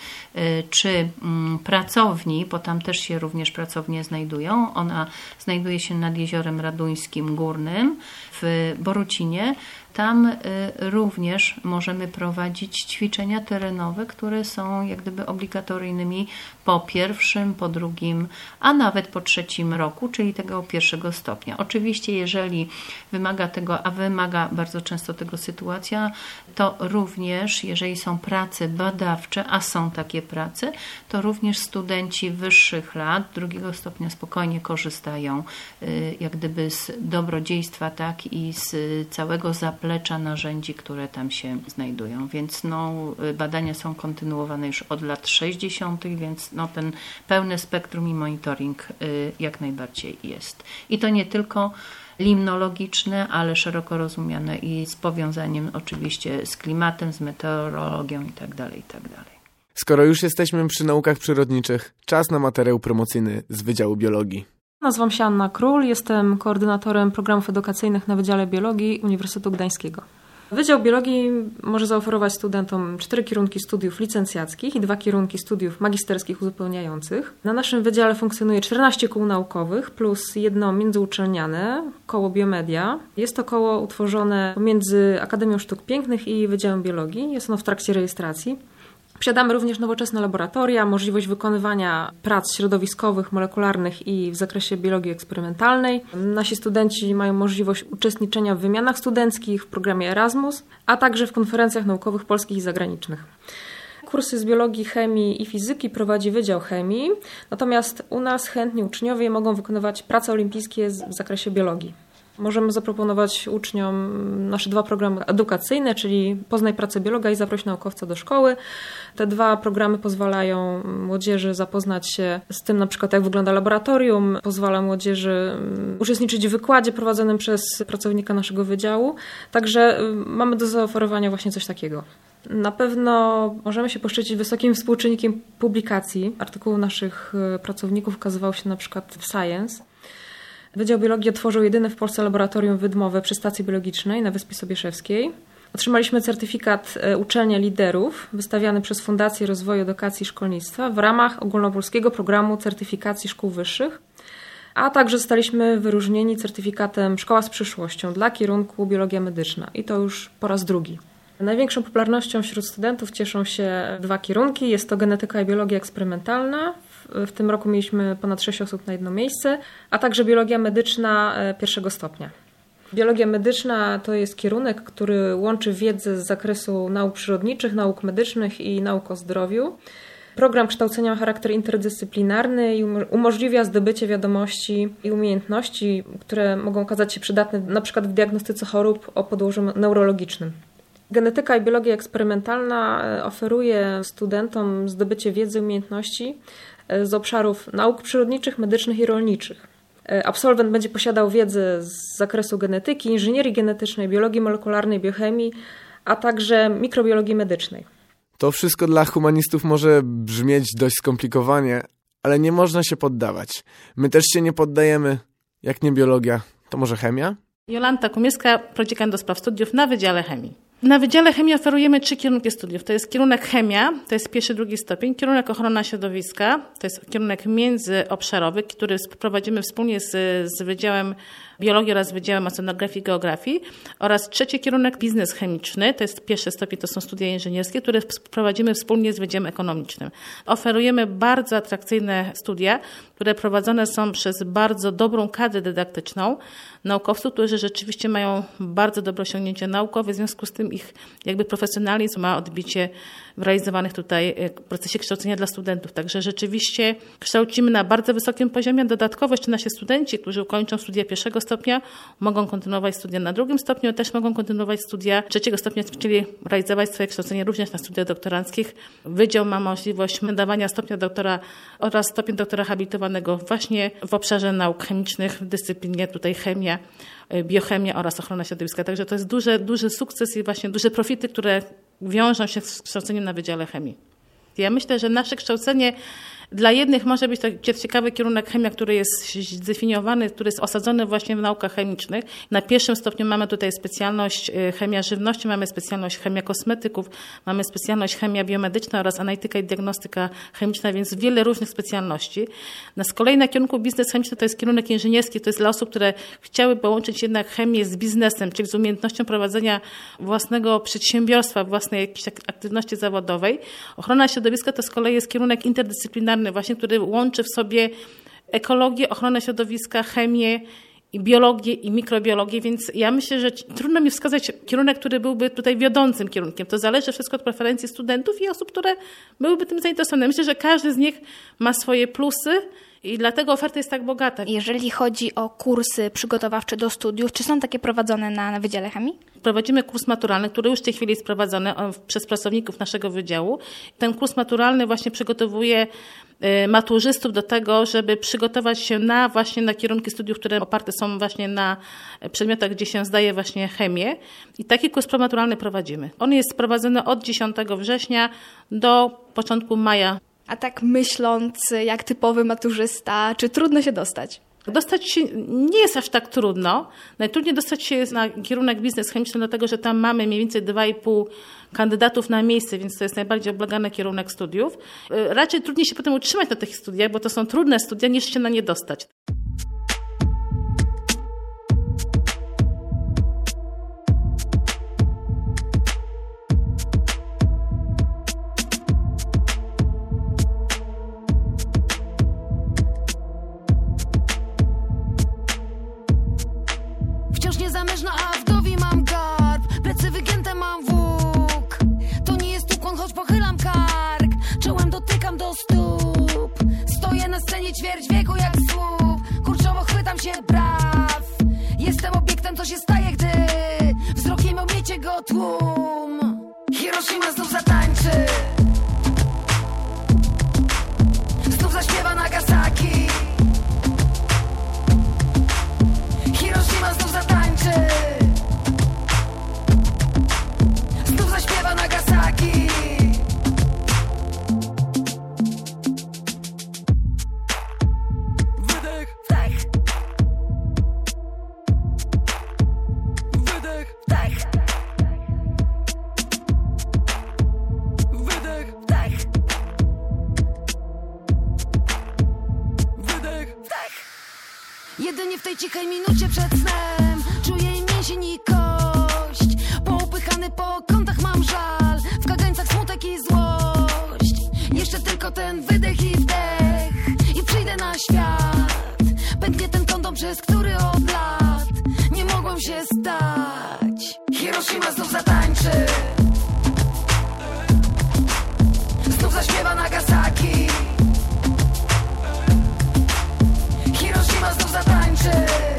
czy pracowni, bo tam też się również pracownie znajdują. Ona znajduje się nad Jeziorem Raduńskim Górnym w Borucinie. Tam y, również możemy prowadzić ćwiczenia terenowe, które są jak gdyby obligatoryjnymi po pierwszym, po drugim, a nawet po trzecim roku, czyli tego pierwszego stopnia. Oczywiście, jeżeli wymaga tego, a wymaga bardzo często tego sytuacja, to również, jeżeli są prace badawcze, a są takie prace, to również studenci wyższych lat, drugiego stopnia spokojnie korzystają y, jak gdyby z dobrodziejstwa, tak, i z całego zaplecza narzędzi, które tam się znajdują. Więc no, badania są kontynuowane już od lat sześćdziesiątych, więc no, ten pełne spektrum i monitoring y, jak najbardziej jest. I to nie tylko limnologiczne, ale szeroko rozumiane i z powiązaniem oczywiście z klimatem, z meteorologią itd., itd. Skoro już jesteśmy przy naukach przyrodniczych, czas na materiał promocyjny z Wydziału Biologii. Nazywam się Anna Król, jestem koordynatorem programów edukacyjnych na Wydziale Biologii Uniwersytetu Gdańskiego. Wydział Biologii może zaoferować studentom cztery kierunki studiów licencjackich i dwa kierunki studiów magisterskich uzupełniających. Na naszym wydziale funkcjonuje czternaście kół naukowych plus jedno międzyuczelniane, koło Biomedia. Jest to koło utworzone pomiędzy Akademią Sztuk Pięknych i Wydziałem Biologii. Jest ono w trakcie rejestracji. Posiadamy również nowoczesne laboratoria, możliwość wykonywania prac środowiskowych, molekularnych i w zakresie biologii eksperymentalnej. Nasi studenci mają możliwość uczestniczenia w wymianach studenckich w programie Erasmus, a także w konferencjach naukowych polskich i zagranicznych. Kursy z biologii, chemii i fizyki prowadzi Wydział Chemii, natomiast u nas chętni uczniowie mogą wykonywać prace olimpijskie w zakresie biologii. Możemy zaproponować uczniom nasze dwa programy edukacyjne, czyli Poznaj pracę biologa i Zaproś naukowca do szkoły. Te dwa programy pozwalają młodzieży zapoznać się z tym, na przykład jak wygląda laboratorium, pozwala młodzieży uczestniczyć w wykładzie prowadzonym przez pracownika naszego wydziału. Także mamy do zaoferowania właśnie coś takiego. Na pewno możemy się poszczycić wysokim współczynnikiem publikacji. Artykuł naszych pracowników ukazywał się na przykład w Science. Wydział Biologii otworzył jedyne w Polsce laboratorium wydmowe przy stacji biologicznej na Wyspie Sobieszewskiej. Otrzymaliśmy certyfikat Uczelnia Liderów wystawiany przez Fundację Rozwoju Edukacji i Szkolnictwa w ramach ogólnopolskiego programu certyfikacji szkół wyższych, a także zostaliśmy wyróżnieni certyfikatem Szkoła z przyszłością dla kierunku Biologia Medyczna i to już po raz drugi. Największą popularnością wśród studentów cieszą się dwa kierunki. Jest to genetyka i biologia eksperymentalna. W tym roku mieliśmy ponad sześć osób na jedno miejsce, a także biologia medyczna pierwszego stopnia. Biologia medyczna to jest kierunek, który łączy wiedzę z zakresu nauk przyrodniczych, nauk medycznych i nauk o zdrowiu. Program kształcenia ma charakter interdyscyplinarny i umożliwia zdobycie wiadomości i umiejętności, które mogą okazać się przydatne na przykład w diagnostyce chorób o podłożu neurologicznym. Genetyka i biologia eksperymentalna oferuje studentom zdobycie wiedzy i umiejętności z obszarów nauk przyrodniczych, medycznych i rolniczych. Absolwent będzie posiadał wiedzę z zakresu genetyki, inżynierii genetycznej, biologii molekularnej, biochemii, a także mikrobiologii medycznej. To wszystko dla humanistów może brzmieć dość skomplikowanie, ale nie można się poddawać. My też się nie poddajemy. Jak nie biologia, to może chemia? Jolanta Kumieska, prodziekant do spraw studiów na Wydziale Chemii. Na Wydziale Chemii oferujemy trzy kierunki studiów. To jest kierunek chemia, to jest pierwszy, drugi stopień, kierunek ochrona środowiska, to jest kierunek międzyobszarowy, który prowadzimy wspólnie z, z Wydziałem Biologii oraz Wydziałem Oceanografii i Geografii oraz trzeci kierunek biznes chemiczny, to jest pierwszy stopień, to są studia inżynierskie, które prowadzimy wspólnie z Wydziałem Ekonomicznym. Oferujemy bardzo atrakcyjne studia, które prowadzone są przez bardzo dobrą kadrę dydaktyczną, naukowców, którzy rzeczywiście mają bardzo dobre osiągnięcia naukowe, w związku z tym ich jakby profesjonalizm ma odbicie w realizowanych tutaj procesie kształcenia dla studentów. Także rzeczywiście kształcimy na bardzo wysokim poziomie. Dodatkowo jeszcze nasi studenci, którzy ukończą studia pierwszego stopnia, mogą kontynuować studia na drugim stopniu, też mogą kontynuować studia trzeciego stopnia, czyli realizować swoje kształcenie również na studiach doktoranckich. Wydział ma możliwość dawania stopnia doktora oraz stopnia doktora habilitowanego właśnie w obszarze nauk chemicznych, w dyscyplinie tutaj chemia, biochemia oraz ochrona środowiska. Także to jest duży, duży sukces i właśnie duże profity, które wiążą się z kształceniem na Wydziale Chemii. Ja myślę, że nasze kształcenie Dla jednych może być to ciekawy kierunek chemia, który jest zdefiniowany, który jest osadzony właśnie w naukach chemicznych. Na pierwszym stopniu mamy tutaj specjalność chemia żywności, mamy specjalność chemia kosmetyków, mamy specjalność chemia biomedyczna oraz analityka i diagnostyka chemiczna, więc wiele różnych specjalności. Z kolei na kierunku biznes chemiczny to jest kierunek inżynierski, to jest dla osób, które chciały połączyć jednak chemię z biznesem, czyli z umiejętnością prowadzenia własnego przedsiębiorstwa, własnej jakiejś aktywności zawodowej. Ochrona środowiska to z kolei jest kierunek interdyscyplinarny, właśnie, który łączy w sobie ekologię, ochronę środowiska, chemię, i biologię i mikrobiologię, więc ja myślę, że trudno mi wskazać kierunek, który byłby tutaj wiodącym kierunkiem. To zależy wszystko od preferencji studentów i osób, które byłyby tym zainteresowane. Myślę, że każdy z nich ma swoje plusy i dlatego oferta jest tak bogata. Jeżeli chodzi o kursy przygotowawcze do studiów, czy są takie prowadzone na, na Wydziale Chemii? Prowadzimy kurs maturalny, który już w tej chwili jest prowadzony przez pracowników naszego wydziału. Ten kurs maturalny właśnie przygotowuje maturzystów do tego, żeby przygotować się na właśnie na kierunki studiów, które oparte są właśnie na przedmiotach, gdzie się zdaje właśnie chemię. I taki kurs maturalny prowadzimy. On jest prowadzony od dziesiątego września do początku maja. A tak myśląc, jak typowy maturzysta, czy trudno się dostać? Dostać się nie jest aż tak trudno. Najtrudniej dostać się jest na kierunek biznes chemiczny, dlatego że tam mamy mniej więcej dwa i pół kandydatów na miejsce, więc to jest najbardziej oblegany kierunek studiów. Raczej trudniej się potem utrzymać na tych studiach, bo to są trudne studia, niż się na nie dostać. Wciąż niezamężna, a wdowi mam garb. Plecy wygięte mam włók. To nie jest ukłon, choć pochylam kark. Czołem dotykam do stóp. Stoję na scenie ćwierć wieku jak słup. Kurczowo chwytam się braw. Jestem obiektem, co się staje, gdy wzrokiem omiecie go tłum. Hiroshima znów zatańczy. Znów zaśpiewa Nagasaki. Hiroshima znów zatańczy. Znów zaśpiewa Nagasaki. Wydech, wdech. Wydech, wdech. Wydech, wdech. Wydech, wdech. Jedynie w tej cichej minucie przed snem czuję mięsień i kość. Poupychany po kątach mam żal. W kagańcach smutek i złość. Jeszcze tylko ten wydech i wdech i przyjdę na świat. Pęknie ten kondom, przez który od lat nie mogłem się stać. Hiroshima znów zatańczy. Znów zaśpiewa Nagasaki. Hiroshima znów zatańczy.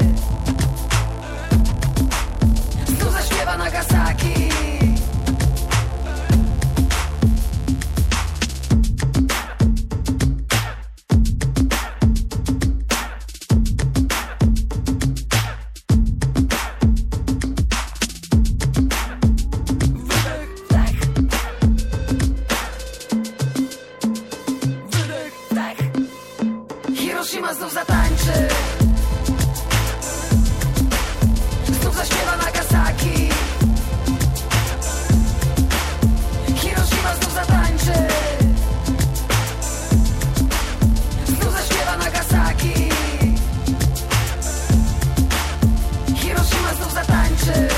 Znów zaśpiewa Nagasaki. Wydech, wdech. Wydech, wdech. Hiroshima znów zatańczy. Znów zaśpiewa Nagasaki. Hiroshima znów zatańczy. Znów zaśpiewa Nagasaki. Hiroshima znów zatańczy.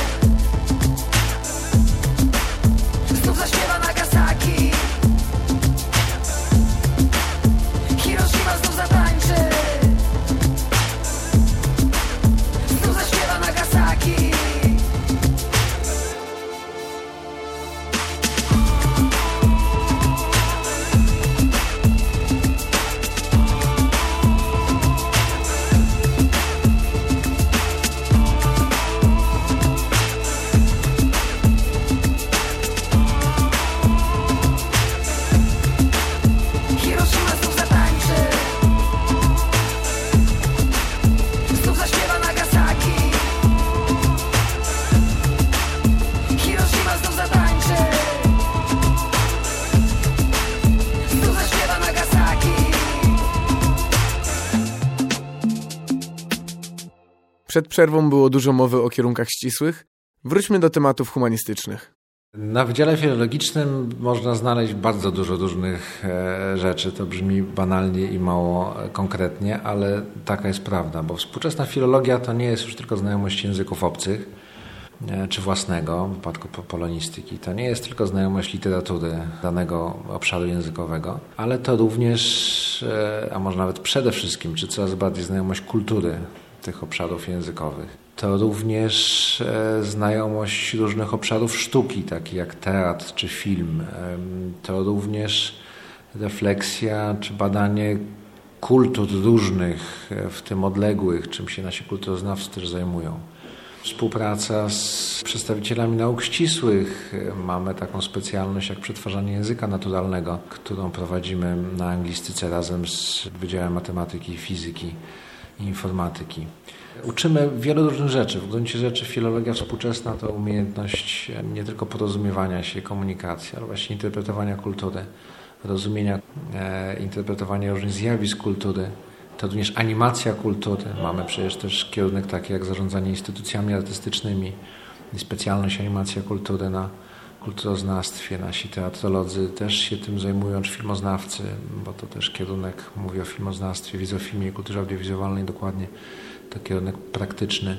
Znów zaśpiewa Nagasaki. Hiroshima znów zatańczy. Przed przerwą było dużo mowy o kierunkach ścisłych. Wróćmy do tematów humanistycznych. Na Wydziale Filologicznym można znaleźć bardzo dużo różnych rzeczy. To brzmi banalnie i mało konkretnie, ale taka jest prawda, bo współczesna filologia to nie jest już tylko znajomość języków obcych czy własnego, w wypadku polonistyki. To nie jest tylko znajomość literatury danego obszaru językowego, ale to również, a może nawet przede wszystkim, czy coraz bardziej znajomość kultury tych obszarów językowych. To również e, znajomość różnych obszarów sztuki, takich jak teatr czy film. E, to również refleksja czy badanie kultur różnych, e, w tym odległych, czym się nasi kulturoznawcy też zajmują. Współpraca z przedstawicielami nauk ścisłych. E, mamy taką specjalność jak przetwarzanie języka naturalnego, którą prowadzimy na anglistyce razem z Wydziałem Matematyki i Fizyki i Informatyki. Uczymy wielu różnych rzeczy. W gruncie rzeczy filologia współczesna to umiejętność nie tylko porozumiewania się, komunikacji, ale właśnie interpretowania kultury, rozumienia, e, interpretowania różnych zjawisk kultury. To również animacja kultury. Mamy przecież też kierunek taki jak zarządzanie instytucjami artystycznymi i specjalność animacja kultury na kulturoznawstwie. Nasi teatrolodzy też się tym zajmują, czy filmoznawcy, bo to też kierunek, mówię o filmoznawstwie, widzofilmie i kulturze audiowizualnej dokładnie. To kierunek praktyczny.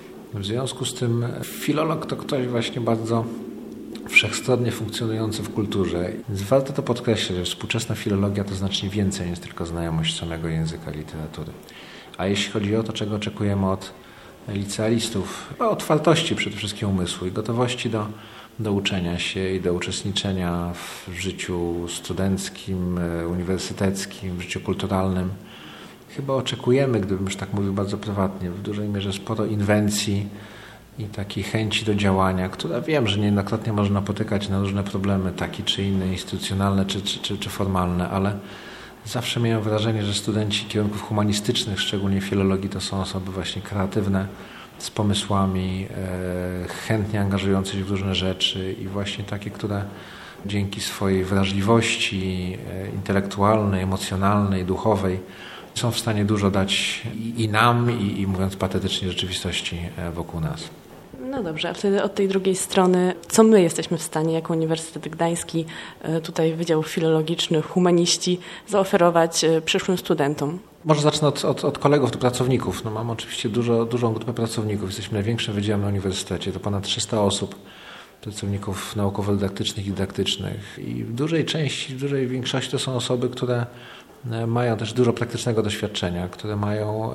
W związku z tym filolog to ktoś właśnie bardzo wszechstronnie funkcjonujący w kulturze. Więc warto to podkreślić, że współczesna filologia to znacznie więcej niż tylko znajomość samego języka literatury. A jeśli chodzi o to, czego oczekujemy od licealistów, to otwartości przede wszystkim umysłu i gotowości do, do uczenia się i do uczestniczenia w życiu studenckim, uniwersyteckim, w życiu kulturalnym. Chyba oczekujemy, gdybym już tak mówił bardzo prywatnie, w dużej mierze sporo inwencji i takiej chęci do działania, która wiem, że niejednokrotnie można napotykać na różne problemy, takie czy inne, instytucjonalne czy, czy, czy, czy formalne, ale zawsze miałem wrażenie, że studenci kierunków humanistycznych, szczególnie filologii, to są osoby właśnie kreatywne, z pomysłami, e, chętnie angażujące się w różne rzeczy i właśnie takie, które dzięki swojej wrażliwości e, intelektualnej, emocjonalnej, duchowej są w stanie dużo dać i, i nam, i, i mówiąc patetycznie, rzeczywistości wokół nas. No dobrze, a wtedy od tej drugiej strony, co my jesteśmy w stanie jako Uniwersytet Gdański, tutaj Wydział Filologiczny, humaniści, zaoferować przyszłym studentom? Może zacznę od, od, od kolegów, od pracowników. No, mam oczywiście dużo, dużą grupę pracowników. Jesteśmy największym wydziałem na uniwersytecie. To ponad trzysta osób, pracowników naukowo-dydaktycznych i dydaktycznych. I w dużej części, w dużej większości to są osoby, które mają też dużo praktycznego doświadczenia, które mają,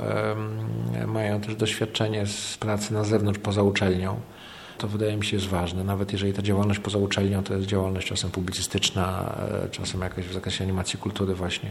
e, mają też doświadczenie z pracy na zewnątrz poza uczelnią. To wydaje mi się jest ważne, nawet jeżeli ta działalność poza uczelnią to jest działalność czasem publicystyczna, e, czasem jakaś w zakresie animacji kultury właśnie.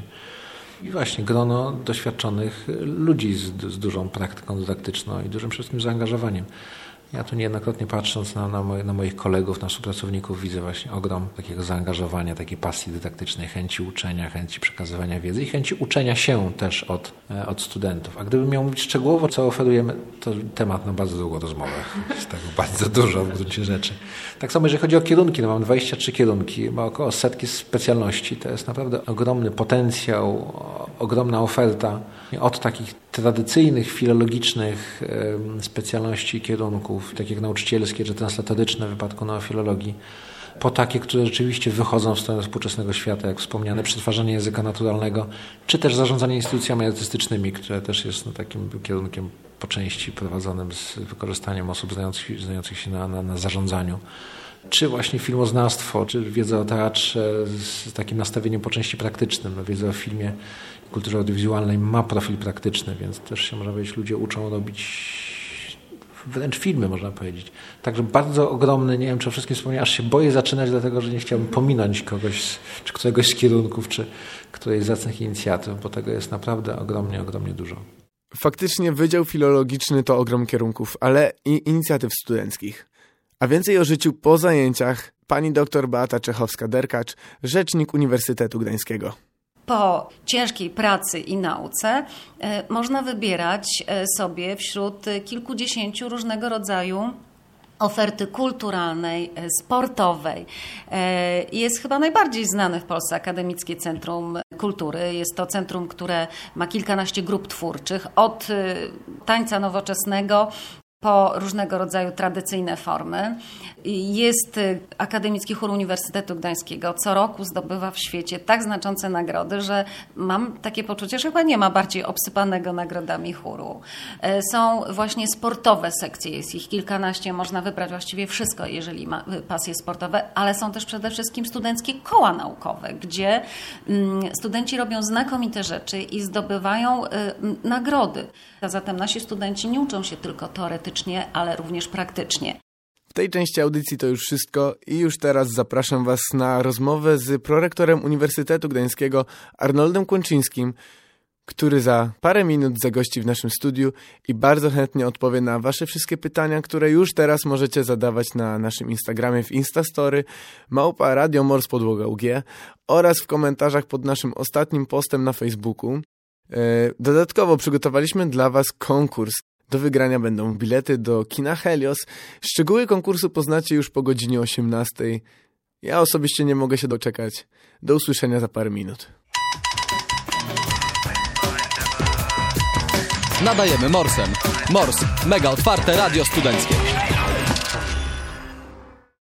I właśnie grono doświadczonych ludzi z, z dużą praktyką dydaktyczną i dużym wszystkim zaangażowaniem. Ja tu niejednokrotnie patrząc na, na, moje, na moich kolegów, na współpracowników widzę właśnie ogrom takiego zaangażowania, takiej pasji dydaktycznej, chęci uczenia, chęci przekazywania wiedzy i chęci uczenia się też od, od studentów. A gdybym miał mówić szczegółowo, co oferujemy, to temat na bardzo długą rozmowę. Jest tego bardzo dużo w gruncie rzeczy. Tak samo jeżeli chodzi o kierunki, no mam dwadzieścia trzy kierunki, ma około setki specjalności. To jest naprawdę ogromny potencjał, ogromna oferta od takich tradycyjnych, filologicznych specjalności kierunków, tak jak nauczycielskie czy translatoryczne w wypadku neofilologii, po takie, które rzeczywiście wychodzą w stronę współczesnego świata, jak wspomniane przetwarzanie języka naturalnego, czy też zarządzanie instytucjami artystycznymi, które też jest no, takim kierunkiem po części prowadzonym z wykorzystaniem osób znających, znających się na, na, na zarządzaniu. Czy właśnie filmoznawstwo, czy wiedza o teatrze z takim nastawieniem po części praktycznym. No, wiedza o filmie, kulturze audiowizualnej ma profil praktyczny, więc też się, można powiedzieć, ludzie uczą robić wręcz filmy, można powiedzieć. Także bardzo ogromny, nie wiem, czy o wszystkim wspomniałem, aż się boję zaczynać, dlatego że nie chciałbym pominąć kogoś, czy któregoś z kierunków, czy którejś z zacnych inicjatyw, bo tego jest naprawdę ogromnie, ogromnie dużo. Faktycznie Wydział Filologiczny to ogrom kierunków, ale i inicjatyw studenckich. A więcej o życiu po zajęciach pani dr Beata Czechowska-Derkacz, rzecznik Uniwersytetu Gdańskiego. Po ciężkiej pracy i nauce e, można wybierać e, sobie wśród kilkudziesięciu różnego rodzaju oferty kulturalnej, sportowej. Jest chyba najbardziej znane w Polsce Akademickie Centrum Kultury. Jest to centrum, które ma kilkanaście grup twórczych, od tańca nowoczesnego po różnego rodzaju tradycyjne formy. Jest Akademicki Chór Uniwersytetu Gdańskiego. Co roku zdobywa w świecie tak znaczące nagrody, że mam takie poczucie, że chyba nie ma bardziej obsypanego nagrodami chóru. Są właśnie sportowe sekcje, jest ich kilkanaście, można wybrać właściwie wszystko, jeżeli ma pasje sportowe, ale są też przede wszystkim studenckie koła naukowe, gdzie studenci robią znakomite rzeczy i zdobywają nagrody. A zatem nasi studenci nie uczą się tylko teoretycznie, ale również praktycznie. W tej części audycji to już wszystko i już teraz zapraszam Was na rozmowę z prorektorem Uniwersytetu Gdańskiego Arnoldem Kłączyńskim, który za parę minut zagości w naszym studiu i bardzo chętnie odpowie na Wasze wszystkie pytania, które już teraz możecie zadawać na naszym Instagramie w Instastory małpa Radio Mors Podłoga U G oraz w komentarzach pod naszym ostatnim postem na Facebooku. Dodatkowo przygotowaliśmy dla Was konkurs. Do wygrania będą bilety do kina Helios. Szczegóły konkursu poznacie już po godzinie osiemnastej. Ja osobiście nie mogę się doczekać. Do usłyszenia za parę minut. Nadajemy Morsem. Mors. Mega otwarte radio studenckie.